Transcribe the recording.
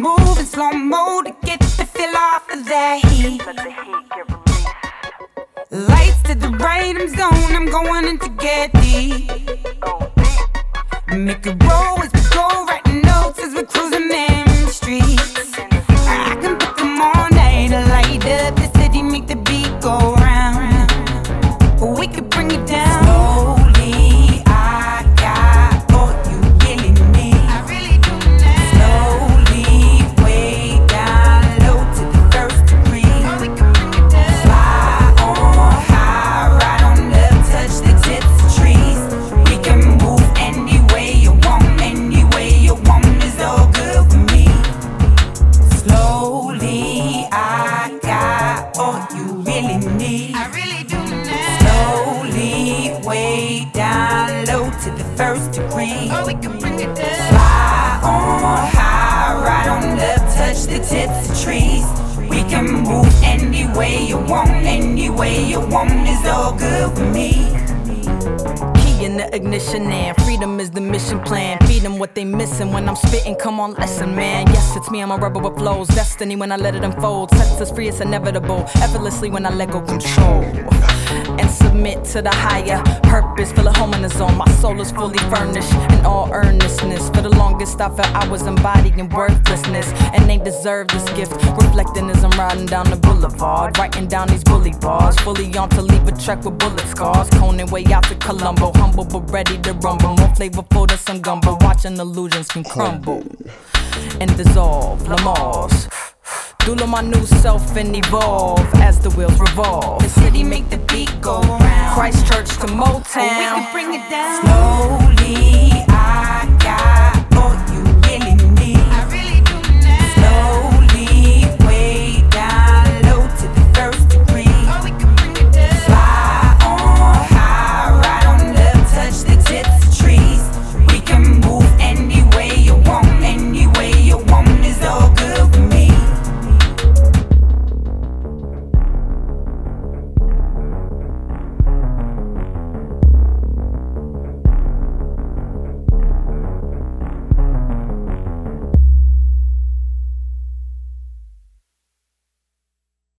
move in slow mo to get the feel off of that heat. Lights to the right, I'm zone, I'm going in to get deep. Make it roll as we go, writing notes as we're cruising in the streets. I can put them all night, light up the city, make the beat go round. We could bring it down slowly. I got all you really need. I really do now. Slowly, way down low to the first degree. We could bring it down. Fly on high, ride on up, touch the tips of trees. We can move any way you want, any way you want is all good for me. Slowly, I got all you really need. I really do now. Slowly, way down low to the first degree. Oh, we can bring it down. Fly on high, ride on up, touch the tips of trees. We can move any way you want, any way you want is all good for me. Key in the ignition and freedom is the mission plan. Feed them what they missing when I'm spitting, come on listen man. Yes, it's me, I'm a rebel with flows. Destiny when I let it unfold. Sets us free, it's inevitable. Effortlessly when I let go control and submit to the higher purpose. Feel a home in the zone, my soul is fully furnished in all earnestness. For the longest I felt I was embodying worthlessness, and they deserve this gift. Reflecting as I'm riding down the boulevard, writing down these bully bars. Fully on to leave a track with bullet scars. Coning way out to Colombo, humble but ready to rumble. More flavorful than some gumbo, watching illusions can crumble and dissolve. Lamars Dula my new self and evolve as the wheels revolve. The city make the beat go round. Christchurch to Motown. We can bring it down. Slow